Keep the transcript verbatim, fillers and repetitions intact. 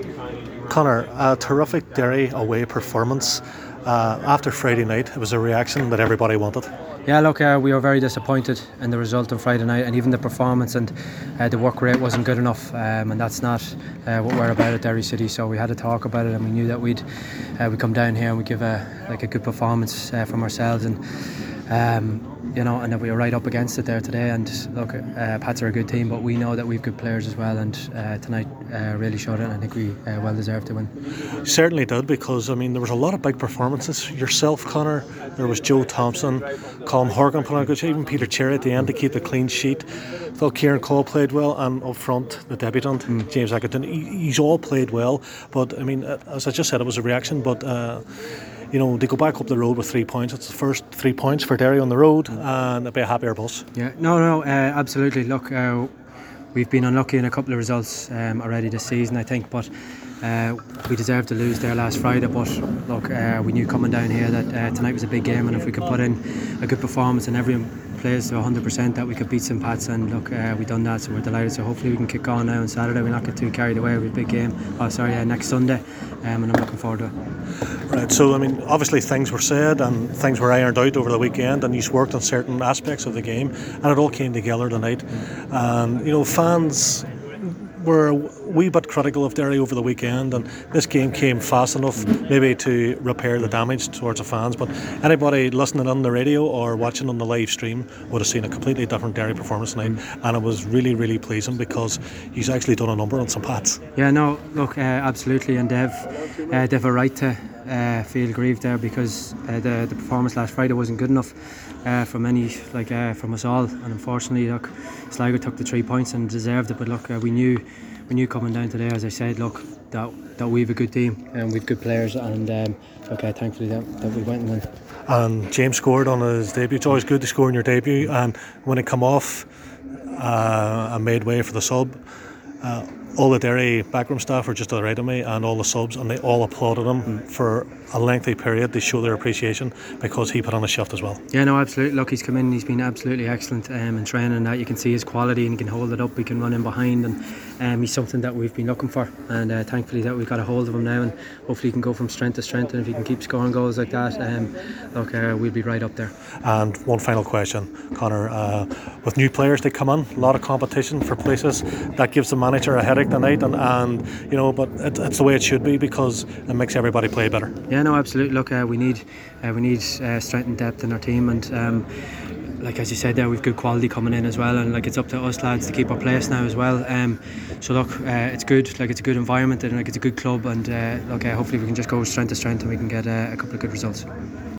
Connor, a terrific Derry away performance. Uh, after Friday night, it was a reaction that everybody wanted. Yeah, look, uh, we were very disappointed in the result on Friday night, and even the performance and uh, the work rate wasn't good enough, um, and that's not uh, what we're about at Derry City. So we had to talk about it, and we knew that we'd uh, we'd come down here and we'd give a like a good performance uh, from ourselves, and um, you know, and that we were right up against it there today. And look, uh, Pats are a good team, but we know that we've good players as well, and uh, tonight uh, really showed it, and I think we uh, well deserved to win. Certainly did, because I mean there was a lot of big performances. Yourself, Connor, there was Joe Thompson, Colm Horgan put on a good, even Peter Cherry at the end to keep the clean sheet. I thought Kieran Cole played well, and up front the debutant mm. James Atkinson. He, he's all played well, but I mean, as I just said, it was a reaction. But uh, you know, they go back up the road with three points. It's the first three points for Derry on the road, and it'll be a happier bus. Yeah, no, no, uh, absolutely. Look, uh, we've been unlucky in a couple of results um, already this season, I think, but uh, we deserved to lose there last Friday. But look, uh, we knew coming down here that uh, tonight was a big game, and if we could put in a good performance and everyone plays to one hundred percent, that we could beat St Pat's, and look, uh, we've done that, so we're delighted. So hopefully we can kick on now on Saturday. We'll not get too carried away with a big game. Oh, sorry, uh, next Sunday, um, and I'm looking forward to it. Right, so I mean, obviously things were said and things were ironed out over the weekend, and you've worked on certain aspects of the game, and it all came together tonight. And you know, fans were a wee bit critical of Derry over the weekend, and this game came fast enough maybe to repair the damage towards the fans. But anybody listening on the radio or watching on the live stream would have seen a completely different Derry performance tonight, and it was really, really pleasing because he's actually done a number on St Pat's. Yeah, no, look, uh, absolutely, and they've uh, they've a right to uh, feel grieved there, because uh, the the performance last Friday wasn't good enough uh, from any like uh, from us all, and unfortunately, look, Sligo took the three points and deserved it. But look, uh, we knew. We knew coming down today, as I said, look, that that we've a good team and we've good players, and um, okay, thankfully that, that we went and won. And James scored on his debut. It's always good to score in your debut, and when it come off uh, and made way for the sub, uh, all the Derry backroom staff were just to the right of me, and all the subs, and they all applauded him mm. for a lengthy period. They show their appreciation because he put on a shift as well. Yeah, no, absolutely. Look, he's come in, he's been absolutely excellent um, in training, and that you can see his quality, and he can hold it up, he can run in behind, and um, he's something that we've been looking for, and uh, thankfully that we've got a hold of him now, and hopefully he can go from strength to strength, and if he can keep scoring goals like that, um, look, uh, we'll be right up there. And one final question, Connor, uh, with new players they come in, a lot of competition for places, that gives the manager a headache tonight, and, and you know, but it, it's the way it should be, because it makes everybody play better. Yeah, no, absolutely. Look, uh, we need uh, we need uh, strength and depth in our team, and um, like as you said there, we've good quality coming in as well, and like it's up to us lads to keep our place now as well. Um, so look, uh, it's good. Like it's a good environment, and like it's a good club, and uh, look, uh, hopefully we can just go strength to strength, and we can get uh, a couple of good results.